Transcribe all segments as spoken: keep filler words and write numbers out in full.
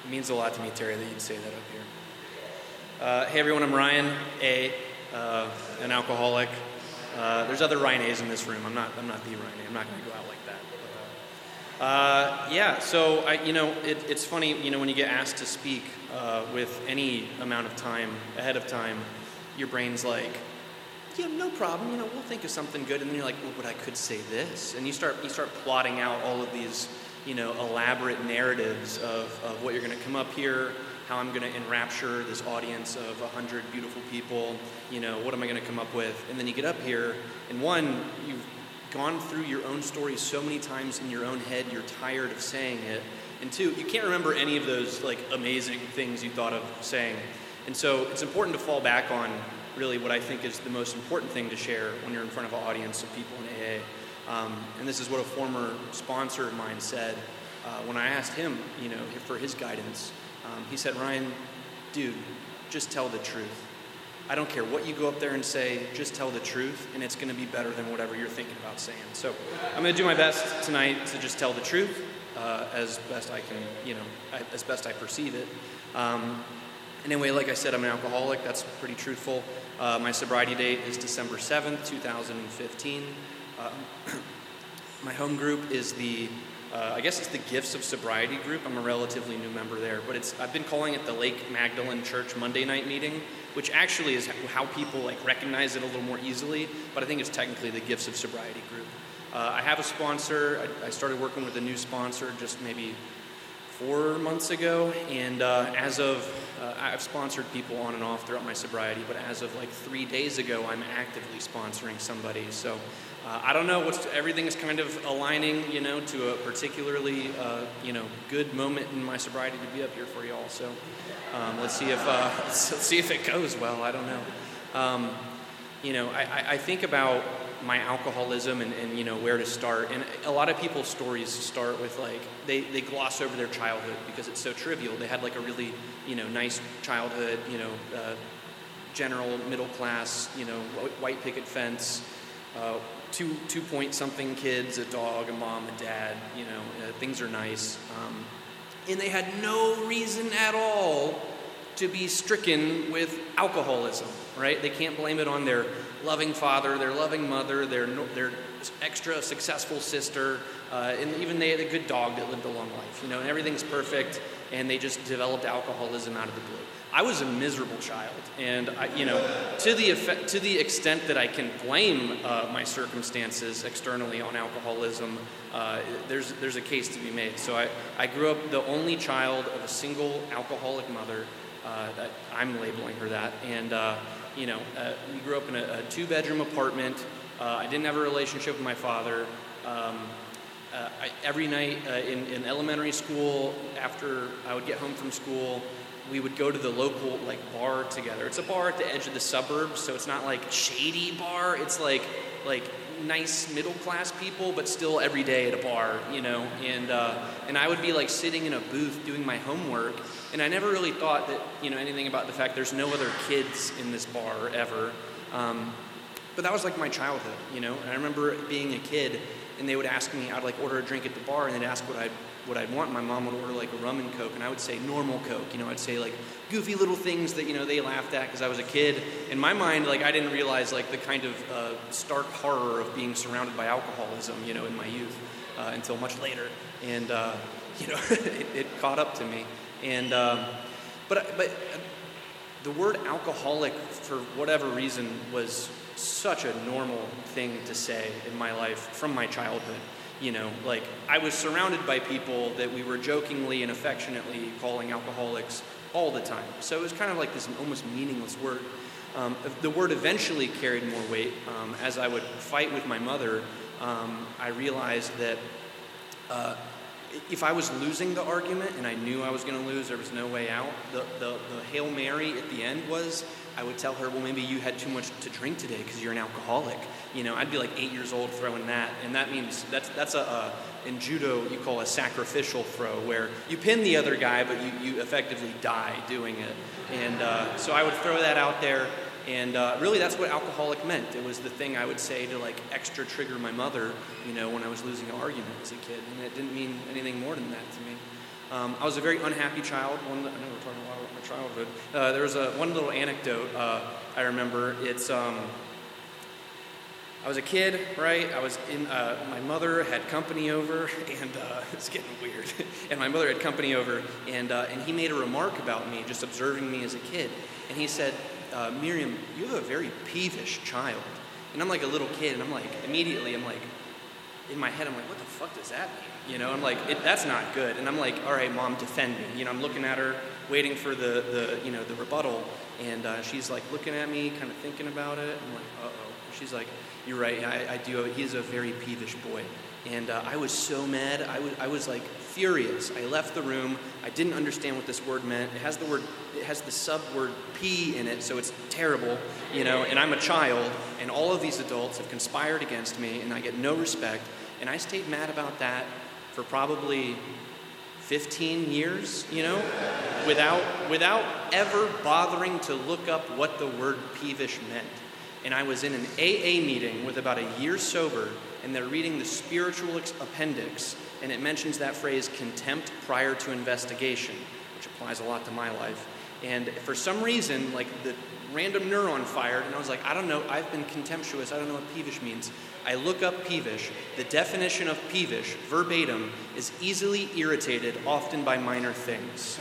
It means a lot to me, Terry, that you'd say that up here. Uh, hey everyone, I'm Ryan A, uh, an alcoholic. Uh, there's other Ryan A's in this room. I'm not. I'm not the Ryan A. I'm not going to go out like that. But, uh, yeah. So I, you know, it, it's funny. You know, when you get asked to speak uh, with any amount of time ahead of time, your brain's like, yeah, no problem. You know, we'll think of something good. And then you're like, well, but I could say this, and you start you start plotting out all of these, you know, elaborate narratives of, of what you're going to come up here, how I'm going to enrapture this audience of a hundred beautiful people, you know, what am I going to come up with? And then you get up here, and one, you've gone through your own story so many times in your own head, you're tired of saying it. And two, you can't remember any of those, like, amazing things you thought of saying. And so it's important to fall back on really what I think is the most important thing to share when you're in front of an audience of people in A A. Um, and this is what a former sponsor of mine said uh, when I asked him, you know, for his guidance. Um, he said, Ryan, dude, just tell the truth. I don't care what you go up there and say, just tell the truth, and it's going to be better than whatever you're thinking about saying. So I'm going to do my best tonight to just tell the truth uh, as best I can, you know, as best I perceive it. Um, anyway, like I said, I'm an alcoholic. That's pretty truthful. Uh, my sobriety date is December seventh, two thousand fifteen. Uh, my home group is the Uh, I guess it's the Gifts of Sobriety group. I'm a relatively new member there, but it's I've been calling it the Lake Magdalene Church Monday night meeting, which actually is how people like recognize it a little more easily, but I think it's technically the Gifts of Sobriety group. Uh, I have a sponsor. I, I started working with a new sponsor just maybe four months ago, and uh, as of, uh, I've sponsored people on and off throughout my sobriety, but as of like three days ago, I'm actively sponsoring somebody. So uh, I don't know, what's, everything is kind of aligning, you know, to a particularly, uh, you know, good moment in my sobriety to be up here for y'all. So um, let's see if, uh, let's, let's see if it goes well. I don't know. Um, you know, I, I think about my alcoholism and, and, you know, where to start. And a lot of people's stories start with, like, they, they gloss over their childhood because it's so trivial. They had, like, a really, you know, nice childhood, you know, uh, general middle class, you know, white picket fence, uh, two, two-point-something kids, a dog, a mom, a dad, you know, uh, things are nice. Um, and they had no reason at all to be stricken with alcoholism, right? They can't blame it on their loving father, their loving mother, their their extra successful sister, uh, and even they had a good dog that lived a long life, you know, and everything's perfect, and they just developed alcoholism out of the blue. I was a miserable child, and I, you know, to the effect, to the extent that I can blame uh, my circumstances externally on alcoholism, uh, there's there's a case to be made. So I, I grew up the only child of a single alcoholic mother. Uh, that I'm labeling her that, and uh, you know, uh, we grew up in a, a two-bedroom apartment. Uh, I didn't have a relationship with my father. Um, uh, I, every night uh, in, in elementary school, after I would get home from school, we would go to the local like bar together. It's a bar at the edge of the suburbs, so it's not like shady bar. It's like like nice middle-class people, but still every day at a bar, you know. And uh, and I would be like sitting in a booth doing my homework. And I never really thought that, you know, anything about the fact there's no other kids in this bar ever. Um, but that was like my childhood, you know. And I remember being a kid, and they would ask me, I'd like order a drink at the bar, and they'd ask what I'd what I'd want. My mom would order like a rum and Coke, and I would say normal Coke. You know, I'd say like goofy little things that, you know, they laughed at because I was a kid. In my mind, like I didn't realize like the kind of uh, stark horror of being surrounded by alcoholism, you know, in my youth uh, until much later. And uh, you know, it, it caught up to me. And um, but but the word alcoholic, for whatever reason, was such a normal thing to say in my life from my childhood. You know, like I was surrounded by people that we were jokingly and affectionately calling alcoholics all the time. So it was kind of like this almost meaningless word. Um, the word eventually carried more weight. Um, as I would fight with my mother, um, I realized that uh, if I was losing the argument and I knew I was going to lose, there was no way out, the, the, the Hail Mary at the end was, I would tell her, well, maybe you had too much to drink today because you're an alcoholic. You know, I'd be like eight years old throwing that, and that means, that's that's a, a in judo, you call a sacrificial throw, where you pin the other guy, but you, you effectively die doing it. And uh, so I would throw that out there, and uh, really that's what alcoholic meant. It was the thing I would say to like extra trigger my mother, you know, when I was losing an argument as a kid, and it didn't mean anything more than that to me. Um, I was a very unhappy child. One, I know we're talking a lot about my childhood. Uh, there was a, one little anecdote uh, I remember. It's, um, I was a kid, right? I was in, uh, my mother had company over, and uh, it's getting weird. And my mother had company over, and uh, and he made a remark about me, just observing me as a kid. And he said, uh, Miriam, you have a very peevish child. And I'm like a little kid, and I'm like, immediately, I'm like, in my head, I'm like, what the fuck does that mean? You know, I'm like, it, that's not good. And I'm like, all right, Mom, defend me. You know, I'm looking at her, waiting for the, the you know, the rebuttal. And uh, she's like looking at me, kind of thinking about it. I'm like, uh-oh. She's like, you're right, I, I do. He's a very peevish boy. And uh, I was so mad. I was, I was like furious. I left the room. I didn't understand what this word meant. It has the word, it has the sub word P in it, so it's terrible, you know, and I'm a child, and all of these adults have conspired against me, and I get no respect. And I stayed mad about that for probably fifteen years, you know, without, without ever bothering to look up what the word peevish meant. And I was in an A A meeting with about a year sober, and they're reading the spiritual ex- appendix, and it mentions that phrase, contempt prior to investigation, which applies a lot to my life. And for some reason, like the random neuron fired, and I was like, I don't know, I've been contemptuous, I don't know what peevish means. I look up peevish. The definition of peevish, verbatim, is easily irritated, often by minor things.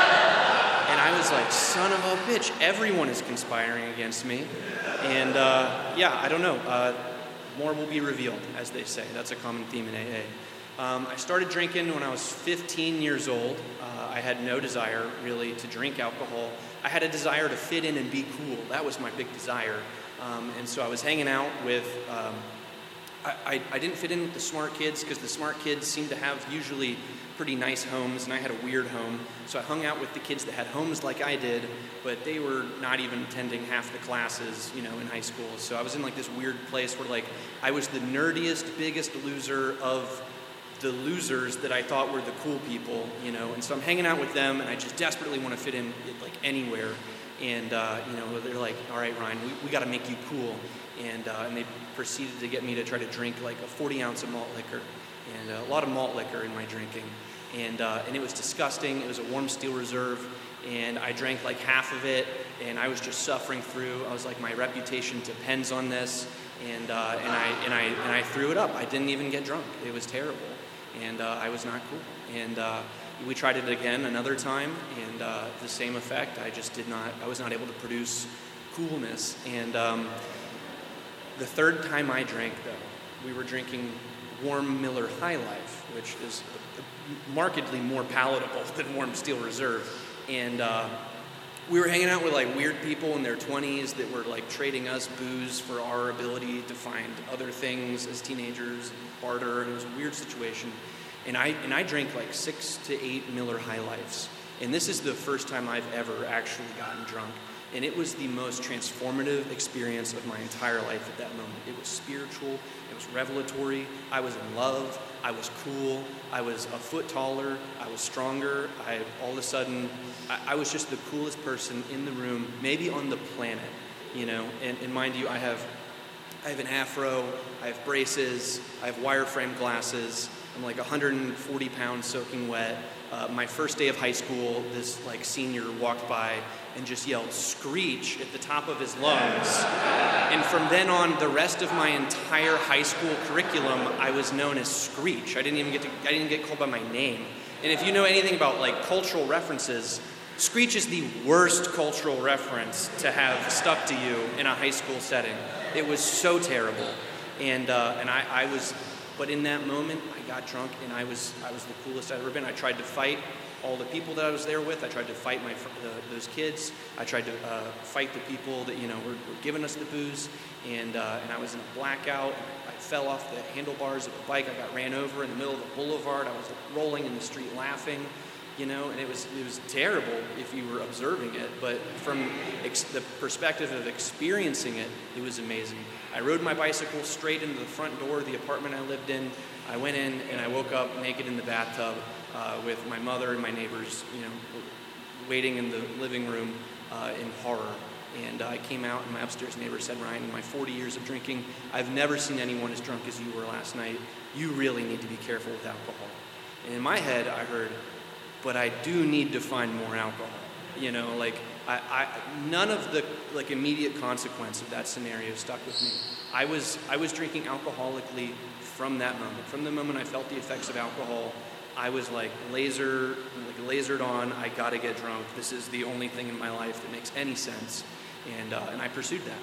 And I was like, son of a bitch, everyone is conspiring against me. And uh, yeah, I don't know. Uh, more will be revealed, as they say. That's a common theme in A A. Um, I started drinking when I was fifteen years old. Uh, I had no desire, really, to drink alcohol. I had a desire to fit in and be cool. That was my big desire. Um, and so I was hanging out with... Um, I, I, I didn't fit in with the smart kids because the smart kids seem to have usually pretty nice homes, and I had a weird home. So I hung out with the kids that had homes like I did, but they were not even attending half the classes, you know, in high school. So I was in like this weird place where like I was the nerdiest, biggest loser of the losers that I thought were the cool people, you know. And so I'm hanging out with them, and I just desperately want to fit in like anywhere. And uh, you know, they're like, "All right, Ryan, we, we got to make you cool." And uh, and they proceeded to get me to try to drink like a forty ounce of malt liquor, and uh, a lot of malt liquor in my drinking, and uh, and it was disgusting. It was a warm steel reserve, and I drank like half of it, and I was just suffering through. I was like, my reputation depends on this, and uh, and I and I and I threw it up. I didn't even get drunk. It was terrible, and uh, I was not cool. And uh, we tried it again another time, and uh, the same effect. I just did not. I was not able to produce coolness, and. Um, The third time I drank, though, we were drinking warm Miller High Life, which is markedly more palatable than warm Steel Reserve. And uh, we were hanging out with like weird people in their twenties that were like trading us booze for our ability to find other things as teenagers, barter, and it was a weird situation. And I and I drank like six to eight Miller High Lifes. And this is the first time I've ever actually gotten drunk. And it was the most transformative experience of my entire life at that moment. It was spiritual, it was revelatory, I was in love, I was cool, I was a foot taller, I was stronger, I all of a sudden, I, I was just the coolest person in the room, maybe on the planet, you know. And, and mind you, I have, I have an afro, I have braces, I have wireframe glasses, I'm like one hundred forty pounds soaking wet. Uh, my first day of high school, this like senior walked by and just yelled "Screech" at the top of his lungs. And from then on, the rest of my entire high school curriculum, I was known as Screech. I didn't even get to, I didn't get called by my name. And if you know anything about like cultural references, Screech is the worst cultural reference to have stuck to you in a high school setting. It was so terrible. And uh, and I, I was, but in that moment, I got drunk and I was I was the coolest I'd ever been. I tried to fight all the people that I was there with. I tried to fight my the, those kids. I tried to uh, fight the people that you know were, were giving us the booze. And uh, and I was in a blackout. I fell off the handlebars of a bike. I got ran over in the middle of the boulevard. I was like, rolling in the street laughing. You know, and it was it was terrible if you were observing it, but from ex- the perspective of experiencing it, it was amazing. I rode my bicycle straight into the front door of the apartment I lived in. I went in and I woke up naked in the bathtub uh, with my mother and my neighbors, you know, waiting in the living room uh, in horror. And uh, I came out and my upstairs neighbor said, "Ryan, in my forty years of drinking, I've never seen anyone as drunk as you were last night. You really need to be careful with alcohol." And in my head, I heard, but I do need to find more alcohol. You know, like I, I none of the like immediate consequence of that scenario stuck with me. I was I was drinking alcoholically from that moment. From the moment I felt the effects of alcohol, I was like laser, like lasered on. I gotta get drunk. This is the only thing in my life that makes any sense, and uh, and I pursued that.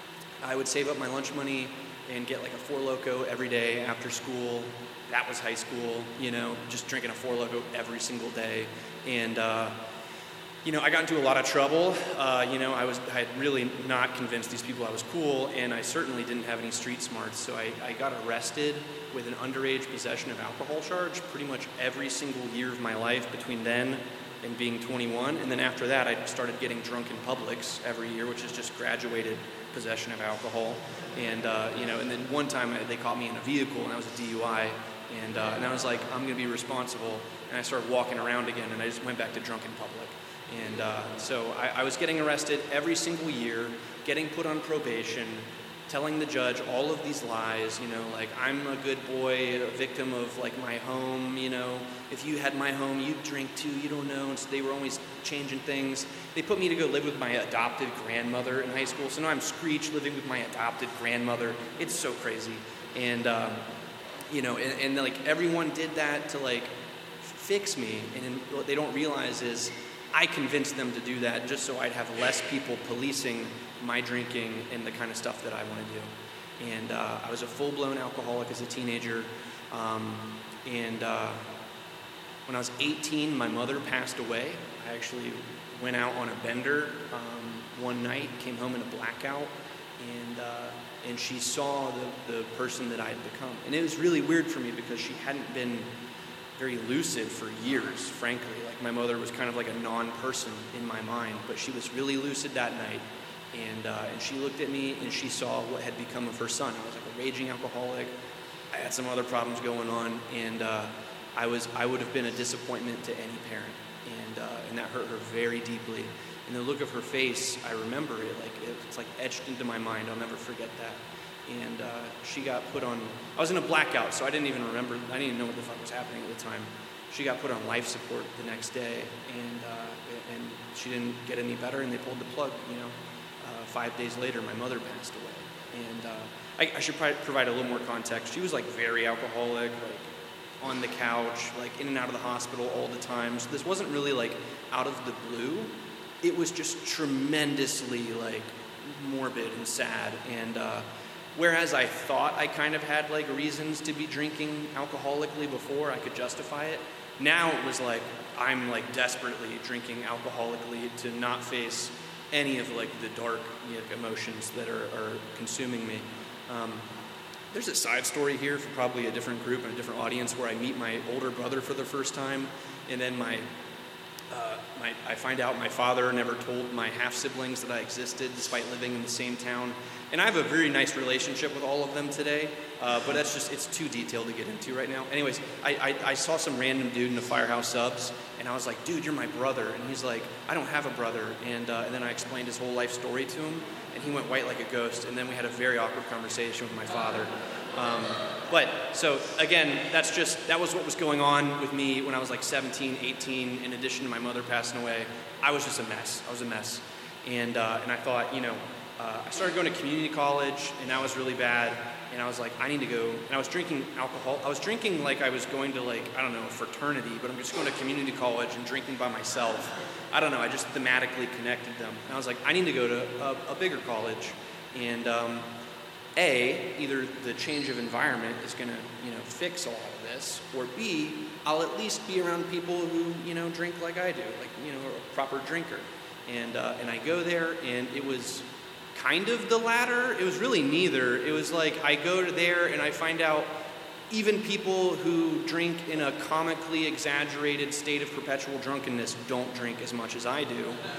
I would save up my lunch money and get like a Four Loko every day after school. That was high school, you know, just drinking a Four Loko every single day, and. Uh, You know, I got into a lot of trouble. Uh, you know, I was I had really not convinced these people I was cool, and I certainly didn't have any street smarts. So I, I got arrested with an underage possession of alcohol charge pretty much every single year of my life between then and being twenty-one. And then after that, I started getting drunk in Publix every year, which is just graduated possession of alcohol. And, uh, you know, and then one time they caught me in a vehicle, and that was a D U I. And, uh, and I was like, I'm going to be responsible. And I started walking around again, and I just went back to drunk in public. And uh, so I, I was getting arrested every single year, getting put on probation, telling the judge all of these lies, you know, like I'm a good boy, a victim of like my home, you know, if you had my home, you'd drink too, you don't know. And so they were always changing things. They put me to go live with my adopted grandmother in high school. So now I'm Screech living with my adopted grandmother. It's so crazy. And, um, you know, and, and like everyone did that to like fix me. And what they don't realize is I convinced them to do that just so I'd have less people policing my drinking and the kind of stuff that I want to do. And uh, I was a full-blown alcoholic as a teenager. Um, and uh, when I was eighteen, my mother passed away. I actually went out on a bender um, one night, came home in a blackout, and uh, and she saw the, the person that I had become. And it was really weird for me because she hadn't been very lucid for years, frankly. Like my mother was kind of like a non-person in my mind, but she was really lucid that night. And uh, and she looked at me and she saw what had become of her son. I was like a raging alcoholic. I had some other problems going on, and uh, I was I would have been a disappointment to any parent, and uh, and that hurt her very deeply. And the look of her face, I remember it like it's like etched into my mind. I'll never forget that. And uh, she got put on, I was in a blackout, so I didn't even remember, I didn't even know what the fuck was happening at the time. She got put on life support the next day, and uh, and she didn't get any better, and they pulled the plug, you know. Uh, five days later, my mother passed away. And uh, I, I should probably provide a little more context. She was like very alcoholic, like on the couch, like in and out of the hospital all the time. So this wasn't really like out of the blue. It was just tremendously like morbid and sad. And uh, whereas I thought I kind of had like reasons to be drinking alcoholically before I could justify it, now it was like I'm like desperately drinking alcoholically to not face any of like the dark, you know, emotions that are, are consuming me. Um, there's a side story here for probably a different group and a different audience where I meet my older brother for the first time, and then my Uh, my, I find out my father never told my half-siblings that I existed despite living in the same town. And I have a very nice relationship with all of them today, uh, but that's just, it's too detailed to get into right now. Anyways, I, I, I saw some random dude in the Firehouse Subs, and I was like, dude, you're my brother. And he's like, I don't have a brother. And, uh, and then I explained his whole life story to him, and he went white like a ghost, and then we had a very awkward conversation with my father. Um, but, so, again, that's just, that was what was going on with me when I was like seventeen, eighteen, in addition to my mother passing away. I was just a mess. I was a mess. And, uh, and I thought, you know, uh, I started going to community college, and that was really bad. And I was like, I need to go, and I was drinking alcohol. I was drinking like I was going to like, I don't know, a fraternity, but I'm just going to community college and drinking by myself. I don't know, I just thematically connected them. And I was like, I need to go to a, a bigger college. And, um, A, either the change of environment is going to, you know, fix all of this, or B, I'll at least be around people who, you know, drink like I do, like, you know, a proper drinker. And uh, and I go there, and it was kind of the latter. It was really neither. It was like I go to there, and I find out even people who drink in a comically exaggerated state of perpetual drunkenness don't drink as much as I do.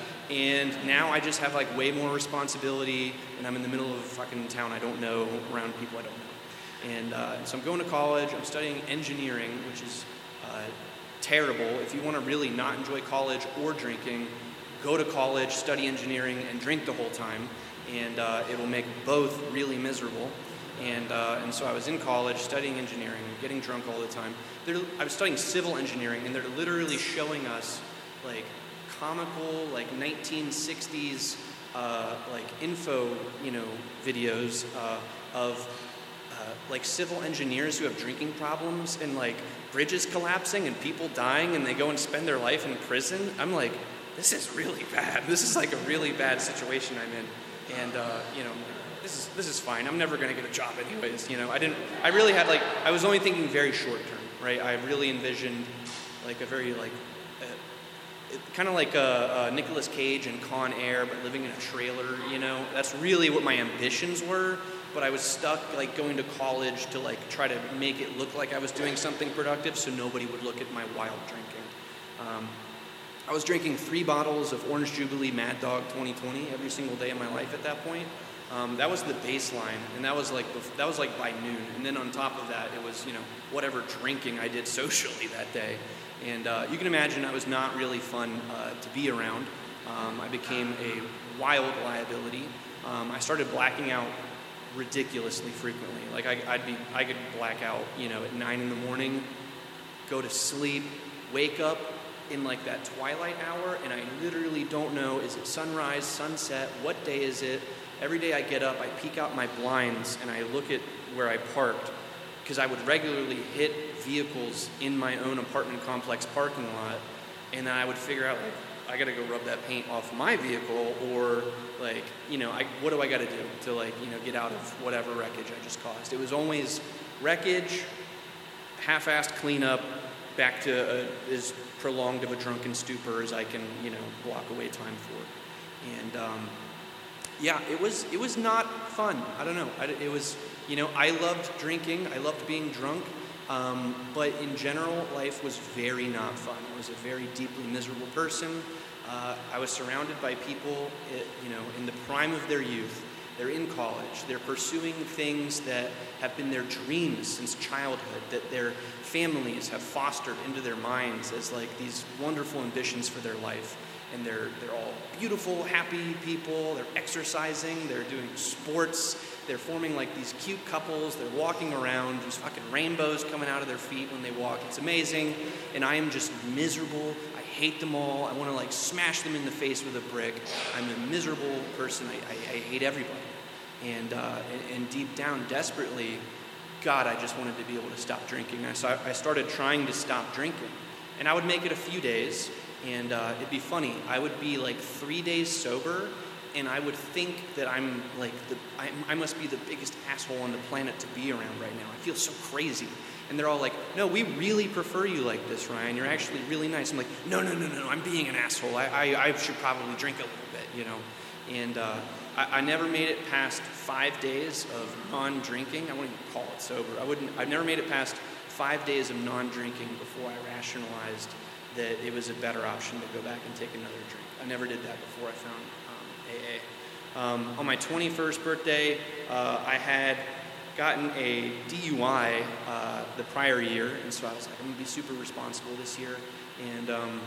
And now I just have like way more responsibility, and I'm in the middle of a fucking town I don't know, around people I don't know. And uh, so I'm going to college, I'm studying engineering, which is uh, terrible. If you want to really not enjoy college or drinking, go to college, study engineering, and drink the whole time, and uh, it will make both really miserable. And, uh, and so I was in college studying engineering, getting drunk all the time. They're, I was studying civil engineering, and they're literally showing us like comical, like nineteen sixties, uh, like info, you know, videos uh, of uh, like civil engineers who have drinking problems and like bridges collapsing and people dying, and they go and spend their life in prison. I'm like, this is really bad. This is like a really bad situation I'm in, and uh, you know. This is this is fine. I'm never going to get a job anyways. You know, I didn't. I really had like. I was only thinking very short term, right? I really envisioned like a very like, uh, kind of like a, a Nicolas Cage in Con Air, but living in a trailer. You know, that's really what my ambitions were. But I was stuck like going to college to like try to make it look like I was doing something productive, so nobody would look at my wild drinking. Um, I was drinking three bottles of Orange Jubilee Mad Dog twenty twenty every single day of my life at that point. Um, that was the baseline, and that was like that was like by noon. And then on top of that, it was, you know, whatever drinking I did socially that day. And uh, you can imagine I was not really fun uh, to be around. Um, I became a wild liability. Um, I started blacking out ridiculously frequently. Like I, I'd be, I could black out, you know, at nine in the morning, go to sleep, wake up in like that twilight hour, and I literally don't know, is it sunrise, sunset, what day is it? Every day I get up, I peek out my blinds, and I look at where I parked, because I would regularly hit vehicles in my own apartment complex parking lot, and then I would figure out, like, I gotta go rub that paint off my vehicle, or like, you know, I, what do I gotta do to like, you know, get out of whatever wreckage I just caused? It was always wreckage, half-assed cleanup, back to a, as prolonged of a drunken stupor as I can, you know, block away time for. And um, yeah, it was it was not fun. I don't know. I, it was, you know, I loved drinking. I loved being drunk. Um, but in general, life was very not fun. I was a very deeply miserable person. Uh, I was surrounded by people, you know, in the prime of their youth. They're in college. They're pursuing things that have been their dreams since childhood, that their families have fostered into their minds as like these wonderful ambitions for their life. And they're they're all beautiful, happy people. They're exercising. They're doing sports. They're forming like these cute couples. They're walking around. There's fucking rainbows coming out of their feet when they walk. It's amazing. And I am just miserable. I hate them all. I want to like smash them in the face with a brick. I'm a miserable person. I, I, I hate everybody. And, uh, and and deep down, desperately, God, I just wanted to be able to stop drinking. I, saw, I started trying to stop drinking. And I would make it a few days. And uh, it'd be funny. I would be like three days sober, and I would think that I'm like the I, I must be the biggest asshole on the planet to be around right now. I feel so crazy. And they're all like, "No, we really prefer you like this, Ryan. You're actually really nice." I'm like, "No, no, no, no. I'm being an asshole. I I, I should probably drink a little bit, you know." And uh, I, I never made it past five days of non-drinking. I wouldn't even call it sober. I wouldn't. I've never made it past five days of non-drinking before I rationalized that it was a better option to go back and take another drink. I never did that before I found um, A A. Um, on my twenty-first birthday, uh, I had gotten a D U I uh, the prior year, and so I was like, I'm gonna be super responsible this year, and um,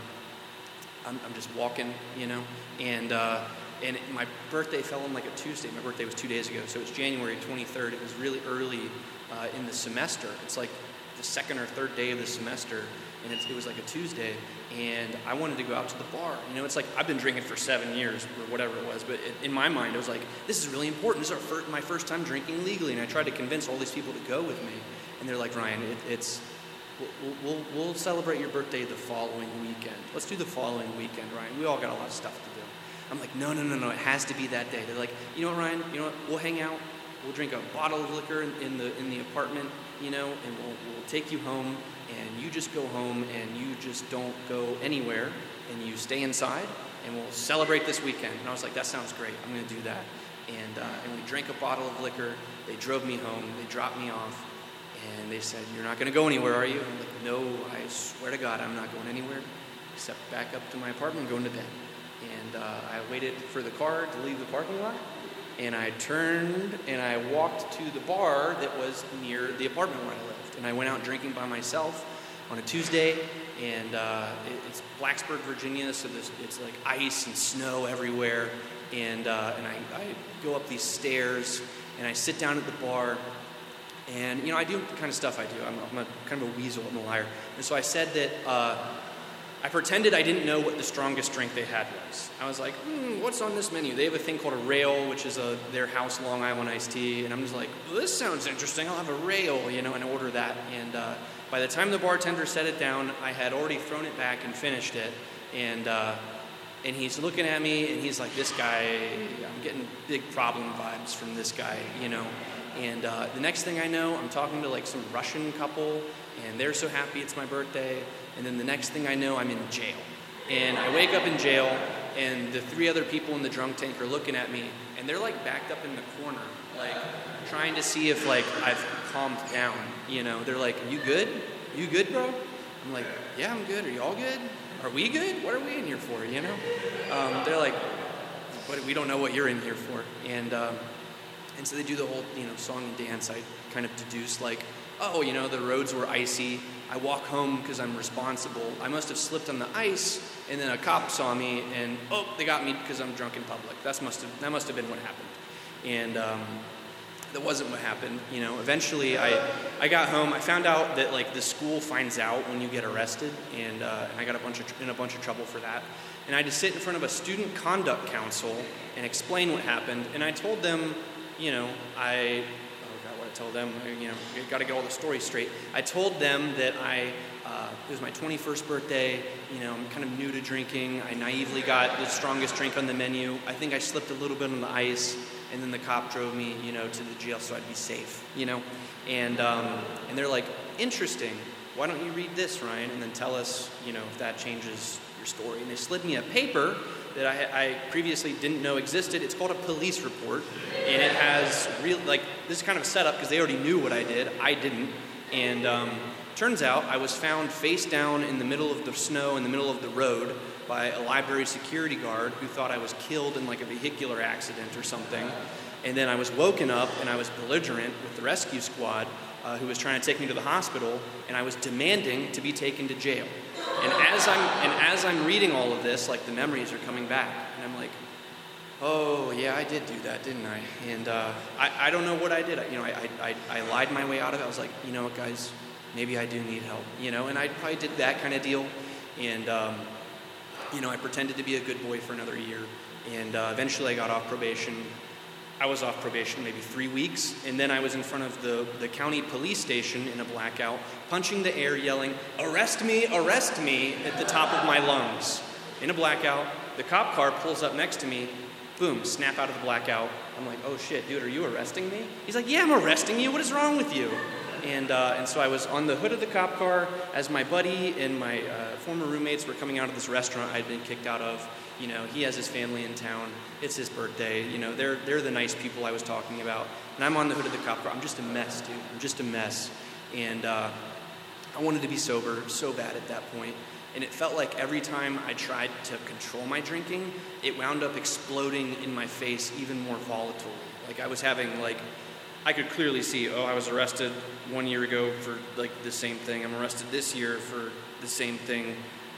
I'm, I'm just walking, you know, and uh, and my birthday fell on like a Tuesday. My birthday was two days ago, so it's January twenty-third. It was really early uh, in the semester. It's like the second or third day of the semester, and it, it was like a Tuesday, and I wanted to go out to the bar. You know, it's like I've been drinking for seven years or whatever it was, but it, in my mind, it was like, this is really important. This is our first, my first time drinking legally, and I tried to convince all these people to go with me, and they're like, Ryan, it, it's we'll, we'll we'll celebrate your birthday the following weekend. Let's do the following weekend, Ryan. We all got a lot of stuff to do. I'm like, no, no, no, no. It has to be that day. They're like, you know what, Ryan? You know what? We'll hang out. We'll drink a bottle of liquor in, in the in the apartment, you know, and we'll we'll take you home, and you just go home, and you just don't go anywhere, and you stay inside, and we'll celebrate this weekend. And I was like, that sounds great. I'm going to do that. And uh, and we drank a bottle of liquor. They drove me home. They dropped me off, and they said, you're not going to go anywhere, are you? I'm like, no, I swear to God, I'm not going anywhere, except back up to my apartment and going to bed. And uh, I waited for the car to leave the parking lot, and I turned and I walked to the bar that was near the apartment where I lived. And I went out drinking by myself on a Tuesday, and uh, it, it's Blacksburg, Virginia, so there's, it's like ice and snow everywhere. And uh, and I, I go up these stairs, and I sit down at the bar, And, you know, I do the kind of stuff I do. I'm, I'm a, kind of a weasel. I'm a liar. And so I said that uh, I pretended I didn't know what the strongest drink they had was. I was like, hmm, what's on this menu? They have a thing called a rail, which is a their house Long Island iced tea. And I'm just like, well, this sounds interesting. I'll have a rail, you know, and order that. And uh, by the time the bartender set it down, I had already thrown it back and finished it. And uh, and he's looking at me, and he's like, this guy, I'm getting big problem vibes from this guy, you know. And uh, the next thing I know, I'm talking to like some Russian couple, and they're so happy it's my birthday. And then the next thing I know, I'm in jail. And I wake up in jail, and the three other people in the drunk tank are looking at me, and they're like backed up in the corner, like trying to see if like I've calmed down. You know, they're like, "You good? You good, bro?" I'm like, "Yeah, I'm good. Are you all good? Are we good? What are we in here for?" You know? Um, they're like, "But we don't know what you're in here for." And um, And so they do the whole, you know, song and dance. I kind of deduced like, oh, you know, the roads were icy. I walk home because I'm responsible. I must have slipped on the ice, and then a cop saw me, and oh, they got me because I'm drunk in public. That's must have that must have been what happened. And um, that wasn't what happened. You know, eventually I I got home. I found out that like the school finds out when you get arrested, and uh, and I got a bunch of in a bunch of trouble for that. And I had to sit in front of a student conduct council and explain what happened. And I told them, you know, I, oh God, what I told them, you know, you got to get all the stories straight. I told them that I, uh, it was my twenty-first birthday, you know, I'm kind of new to drinking. I naively got the strongest drink on the menu. I think I slipped a little bit on the ice, and then the cop drove me, you know, to the jail so I'd be safe, you know. And, um, and they're like, interesting, why don't you read this, Ryan, and then tell us, you know, if that changes your story. And they slid me a paper that I, I previously didn't know existed. It's called a police report, and it has real, like, this is kind of a setup because they already knew what I did. I didn't, and um, turns out I was found face down in the middle of the snow, in the middle of the road, by a library security guard who thought I was killed in like a vehicular accident or something. And then I was woken up, and I was belligerent with the rescue squad, uh, who was trying to take me to the hospital, and I was demanding to be taken to jail. And as I'm and as I'm reading all of this, like the memories are coming back, and I'm like, oh yeah, I did do that, didn't I? And uh, I I don't know what I did. I, you know, I, I I lied my way out of it. I was like, you know what, guys, maybe I do need help. You know, and I probably did that kind of deal. And um, you know, I pretended to be a good boy for another year, and uh, eventually I got off probation. I was off probation maybe three weeks, and then I was in front of the, the county police station in a blackout, punching the air, yelling, "Arrest me, arrest me," at the top of my lungs. In a blackout, the cop car pulls up next to me, boom, snap out of the blackout. I'm like, oh shit, dude, are you arresting me? He's like, yeah, I'm arresting you, what is wrong with you? And uh, and so I was on the hood of the cop car as my buddy and my uh, former roommates were coming out of this restaurant I'd been kicked out of. You know, he has his family in town. It's his birthday. You know, they're they're the nice people I was talking about. And I'm on the hood of the cop car. I'm just a mess, dude. I'm just a mess. And uh, I wanted to be sober so bad at that point. And it felt like every time I tried to control my drinking, it wound up exploding in my face even more volatile. Like I was having like, I could clearly see, oh, I was arrested one year ago for like the same thing. I'm arrested this year for the same thing.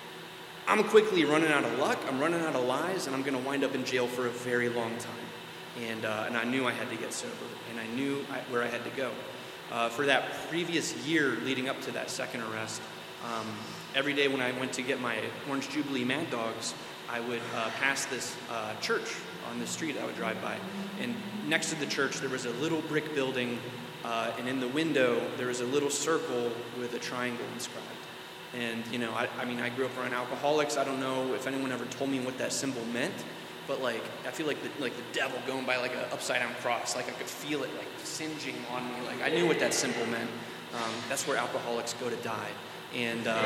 I'm quickly running out of luck, I'm running out of lies, and I'm going to wind up in jail for a very long time. And uh, and I knew I had to get sober, and I knew I, where I had to go. Uh, for that previous year leading up to that second arrest, um, every day when I went to get my Orange Jubilee Mad Dogs, I would uh, pass this uh, church on the street I would drive by. And next to the church, there was a little brick building, uh, and in the window, there was a little circle with a triangle inscribed. And, you know, I, I mean, I grew up around alcoholics. I don't know if anyone ever told me what that symbol meant, but, like, I feel like the, like the devil going by, like, an upside-down cross. Like, I could feel it, like, singeing on me. Like, I knew what that symbol meant. Um, that's where alcoholics go to die. And, uh,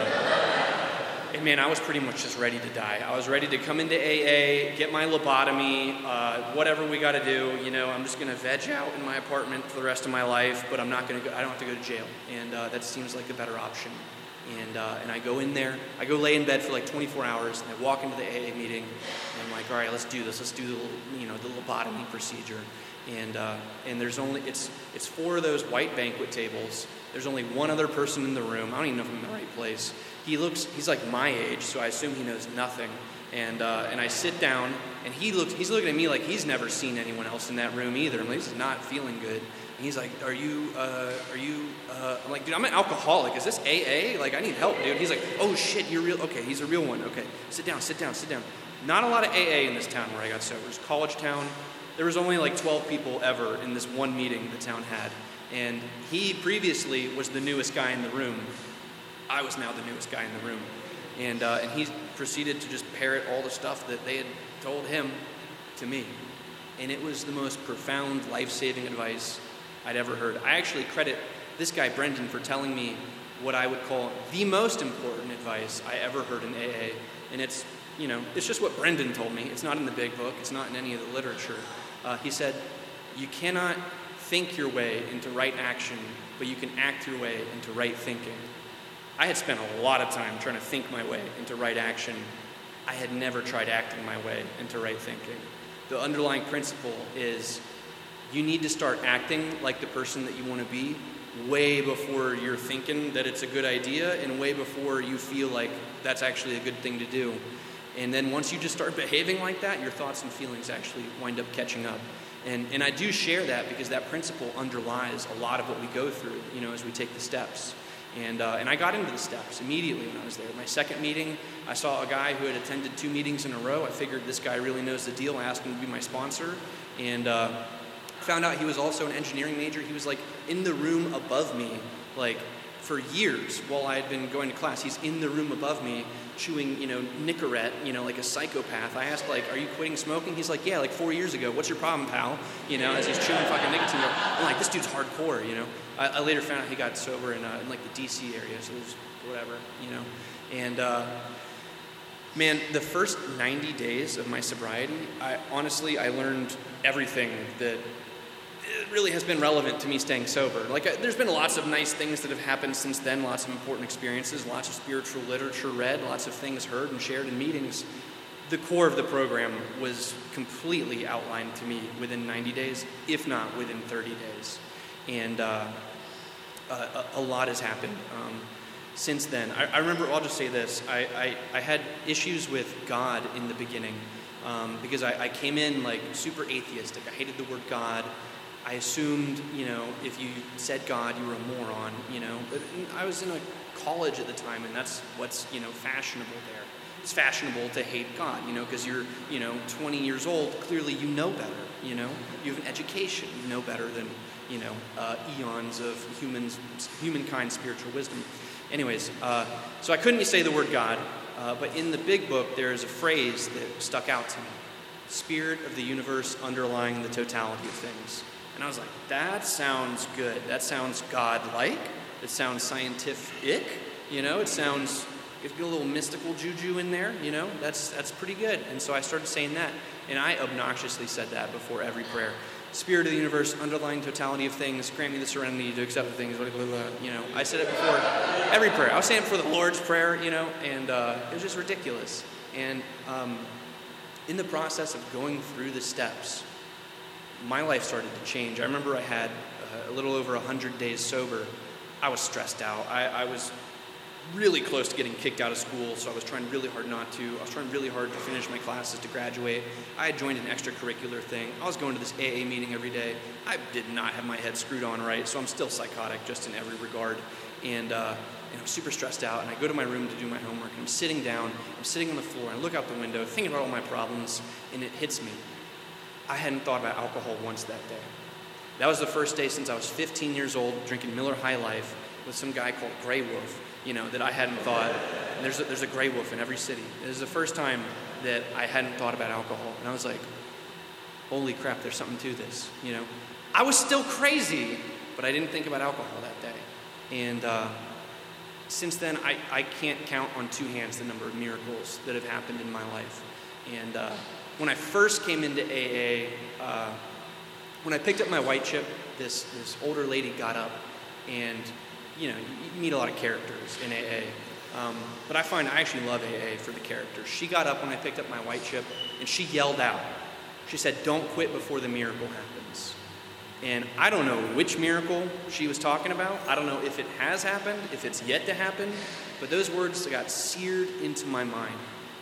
and, man, I was pretty much just ready to die. I was ready to come into A A, get my lobotomy, uh, whatever we got to do. You know, I'm just going to veg out in my apartment for the rest of my life, but I'm not going to go, I don't have to go to jail. And uh, that seems like the better option. And uh, and I go in there, I go lay in bed for like twenty-four hours, and I walk into the A A meeting, and I'm like, all right, let's do this. Let's do the, you know, the lobotomy procedure. And uh, and there's only, it's it's four of those white banquet tables. There's only one other person in the room. I don't even know if I'm in the right place. He looks, he's like my age, so I assume he knows nothing. And uh, and I sit down, and he looks, he's looking at me like he's never seen anyone else in that room either. I'm like, this is not feeling good. And he's like, are you, uh, are you, uh, I'm like, dude, I'm an alcoholic. Is this A A? Like, I need help, dude. He's like, oh shit, you're real. Okay, he's a real one. Okay, sit down, sit down, sit down. Not a lot of A A in this town where I got sober. It's a college town. There was only like twelve people ever in this one meeting the town had. And he previously was the newest guy in the room. I was now the newest guy in the room. And, uh, and he proceeded to just parrot all the stuff that they had told him to me. And it was the most profound, life-saving advice I'd ever heard. I actually credit this guy, Brendan, for telling me what I would call the most important advice I ever heard in A A. And it's, you know, it's just what Brendan told me. It's not in the big book. It's not in any of the literature. Uh, he said, you cannot think your way into right action, but you can act your way into right thinking. I had spent a lot of time trying to think my way into right action. I had never tried acting my way into right thinking. The underlying principle is you need to start acting like the person that you want to be way before you're thinking that it's a good idea and way before you feel like that's actually a good thing to do. And then once you just start behaving like that, your thoughts and feelings actually wind up catching up. And and I do share that because that principle underlies a lot of what we go through, you know, as we take the steps. And uh, and I got into the steps immediately when I was there. My second meeting, I saw a guy who had attended two meetings in a row. I figured this guy really knows the deal. I asked him to be my sponsor. And uh, found out he was also an engineering major. He was like in the room above me, like for years while I had been going to class. He's in the room above me chewing, you know, Nicorette, you know, like a psychopath. I asked, like, are you quitting smoking? He's like, yeah, like four years ago. What's your problem, pal? You know, as he's chewing fucking nicotine. I'm like, this dude's hardcore, you know. I, I later found out he got sober in, uh, in like the D C area, so it was whatever, you know. And, uh, man, the first ninety days of my sobriety, I honestly, I learned everything that it really has been relevant to me staying sober. Like, I, there's been lots of nice things that have happened since then, lots of important experiences, lots of spiritual literature read, lots of things heard and shared in meetings. The core of the program was completely outlined to me within ninety days, if not within thirty days. And uh, a, a lot has happened um, since then. I, I remember, I'll just say this, I, I, I had issues with God in the beginning um, because I, I came in like super atheistic. I hated the word God. I assumed, you know, if you said God, you were a moron, you know. But I was in a college at the time, and that's what's, you know, fashionable there. It's fashionable to hate God, you know, because you're, you know, twenty years old. Clearly, you know better, you know. You have an education. You know better than, you know, uh, eons of humans, humankind spiritual wisdom. Anyways, uh, so I couldn't say the word God, uh, but in the big book, there is a phrase that stuck out to me. Spirit of the universe underlying the totality of things. And I was like, that sounds good. That sounds God-like. It sounds scientific, you know. It sounds, it's got a little mystical juju in there, you know. That's that's pretty good. And so I started saying that. And I obnoxiously said that before every prayer. Spirit of the universe, underlying totality of things, grant me the serenity to accept the things, blah, blah, blah, you know. I said it before every prayer. I was saying it for the Lord's Prayer, you know, and uh, it was just ridiculous. And um, in the process of going through the steps, my life started to change. I remember I had uh, a little over one hundred days sober. I was stressed out. I, I was really close to getting kicked out of school, so I was trying really hard not to. I was trying really hard to finish my classes, to graduate. I had joined an extracurricular thing. I was going to this A A meeting every day. I did not have my head screwed on right, so I'm still psychotic just in every regard. And, uh, and I'm super stressed out, and I go to my room to do my homework, and I'm sitting down, I'm sitting on the floor, and I look out the window, thinking about all my problems, and it hits me. I hadn't thought about alcohol once that day. That was the first day since I was fifteen years old, drinking Miller High Life with some guy called Grey Wolf, you know, that I hadn't thought. And there's a, there's a Grey Wolf in every city. It was the first time that I hadn't thought about alcohol. And I was like, holy crap, there's something to this, you know. I was still crazy, but I didn't think about alcohol that day. And uh, since then, I, I can't count on two hands the number of miracles that have happened in my life. And uh, when I first came into A A, uh, when I picked up my white chip, this this older lady got up, and you know, you meet a lot of characters in A A, um, but I find I actually love A A for the characters. She got up when I picked up my white chip, and she yelled out. She said, "Don't quit before the miracle happens." And I don't know which miracle she was talking about. I don't know if it has happened, if it's yet to happen, but those words got seared into my mind.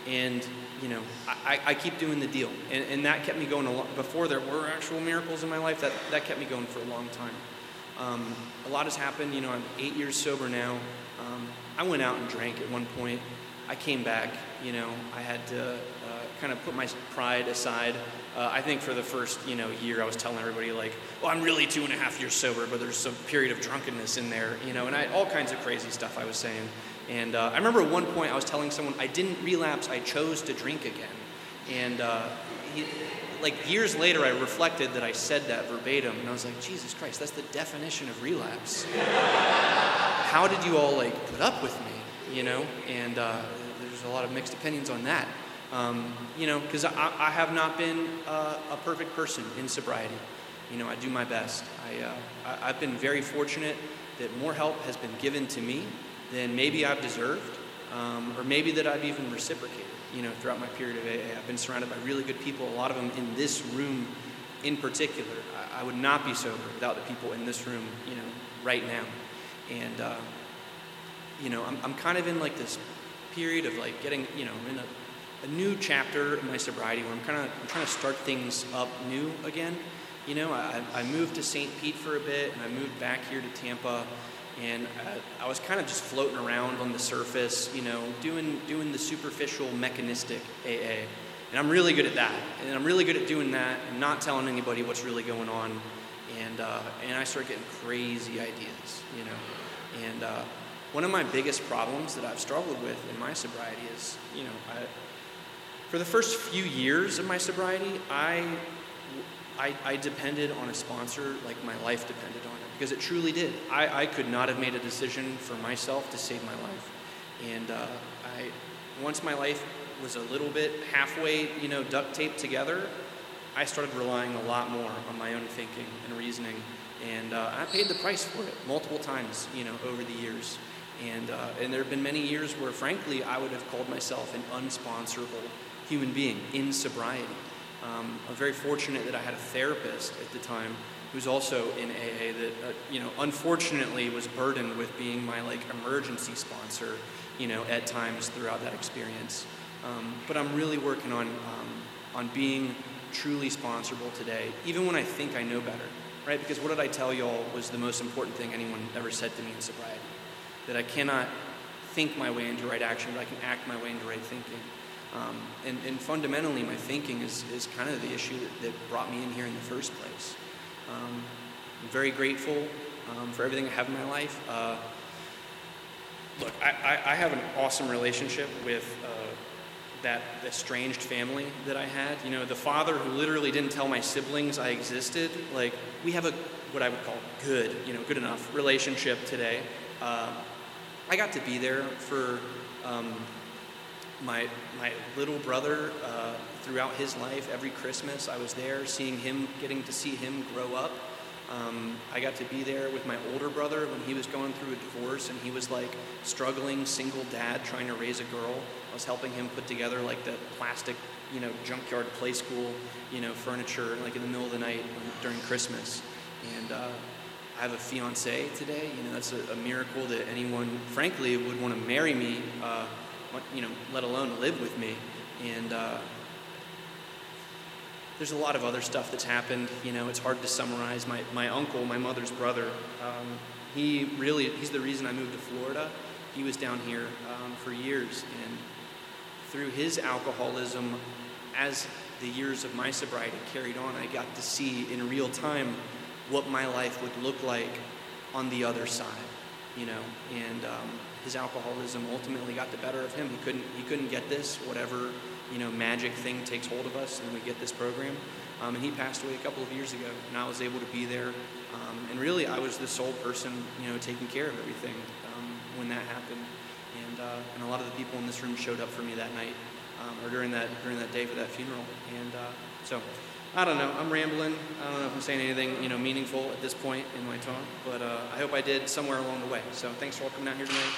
And, you know, I, I keep doing the deal. And, and that kept me going a lot. Before there were actual miracles in my life, that, that kept me going for a long time. Um, a lot has happened. You know, I'm eight years sober now. Um, I went out and drank at one point. I came back. You know, I had to uh, kind of put my pride aside. Uh, I think for the first, you know, year, I was telling everybody, like, well, I'm really two and a half years sober, but there's some period of drunkenness in there, you know, and I all kinds of crazy stuff I was saying. And uh, I remember at one point I was telling someone I didn't relapse, I chose to drink again. And uh, he, like years later, I reflected that I said that verbatim, and I was like, Jesus Christ, that's the definition of relapse. How did you all, like, put up with me, you know? And uh, there's a lot of mixed opinions on that. Um, you know, because I, I have not been uh, a perfect person in sobriety. You know, I do my best. I, uh, I, I've been very fortunate that more help has been given to me than maybe I've deserved, um, or maybe that I've even reciprocated, you know, throughout my period of A A. I've been surrounded by really good people, a lot of them in this room in particular. I, I would not be sober without the people in this room, you know, right now. And, uh, you know, I'm, I'm kind of in, like, this period of, like, getting, you know, in a a new chapter in my sobriety where I'm kind of I'm trying to start things up new again. You know, I, I moved to Saint Pete for a bit, and I moved back here to Tampa, and I, I was kind of just floating around on the surface, you know, doing doing the superficial, mechanistic A A. And I'm really good at that, and I'm really good at doing that and not telling anybody what's really going on. And uh, and I start getting crazy ideas, you know. And uh, one of my biggest problems that I've struggled with in my sobriety is, you know, I. For the first few years of my sobriety, I, I, I depended on a sponsor like my life depended on it, because it truly did. I, I could not have made a decision for myself to save my life. And uh, I, once my life was a little bit halfway, you know, duct taped together, I started relying a lot more on my own thinking and reasoning. And uh, I paid the price for it multiple times, you know, over the years. And, uh, and there have been many years where, frankly, I would have called myself an unsponsorable human being in sobriety. Um, I'm very fortunate that I had a therapist at the time who's also in A A that, uh, you know, unfortunately was burdened with being my, like, emergency sponsor, you know, at times throughout that experience. Um, but I'm really working on, um, on being truly sponsorable today, even when I think I know better, right? Because what did I tell y'all was the most important thing anyone ever said to me in sobriety? That I cannot think my way into right action, but I can act my way into right thinking. Um, and, and fundamentally, my thinking is, is kind of the issue that, that brought me in here in the first place. Um, I'm very grateful um, for everything I have in my life. Uh, look, I, I, I have an awesome relationship with uh, that estranged family that I had. You know, the father who literally didn't tell my siblings I existed. Like, we have a, what I would call good, you know, good enough relationship today. Uh, I got to be there for um, my my little brother uh, throughout his life. Every Christmas I was there, seeing him, getting to see him grow up. Um, I got to be there with my older brother when he was going through a divorce, and he was like struggling single dad trying to raise a girl. I was helping him put together like the plastic, you know, junkyard play school, you know, furniture, like in the middle of the night during Christmas. And uh, I have a fiance today. You know, that's a, a miracle that anyone, frankly, would want to marry me, uh, you know, let alone live with me. And uh, there's a lot of other stuff that's happened. You know, it's hard to summarize. My my uncle, my mother's brother, um, he really, he's the reason I moved to Florida. He was down here um, for years, and through his alcoholism, as the years of my sobriety carried on, I got to see in real time what my life would look like on the other side, you know. And um, his alcoholism ultimately got the better of him. He couldn't he couldn't get this, whatever, you know, magic thing takes hold of us and we get this program. Um, and he passed away a couple of years ago, and I was able to be there. Um, and really, I was the sole person, you know, taking care of everything um, when that happened. And uh, and a lot of the people in this room showed up for me that night, um, or during that during that day for that funeral. And uh, so, I don't know. I'm rambling. I don't know if I'm saying anything, you know, meaningful at this point in my talk, but uh, I hope I did somewhere along the way. So, thanks for all coming out here tonight.